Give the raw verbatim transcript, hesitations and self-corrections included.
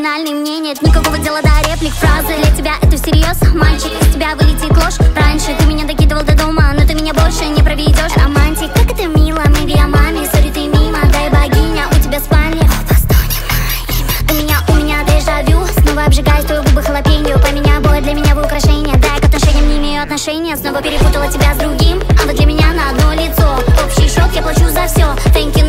банальный, мне нет никакого дела до реплик, фразы. Для тебя это всерьез, мальчик, из тебя вылетит ложь. Раньше ты меня докидывал до дома, но ты меня больше не проведешь. Романтик, как это мило, мы в Ямаме, сори ты мимо, дай богиня, у тебя спальня. У меня, у меня дежавю, снова обжигаюсь, твои губы халапеньо. Поменяй боль для меня в украшения, дай к отношениям не имею отношения. Снова перепутала тебя с другим, а вы для меня на одно лицо. Общий шок, я плачу за все, thank you.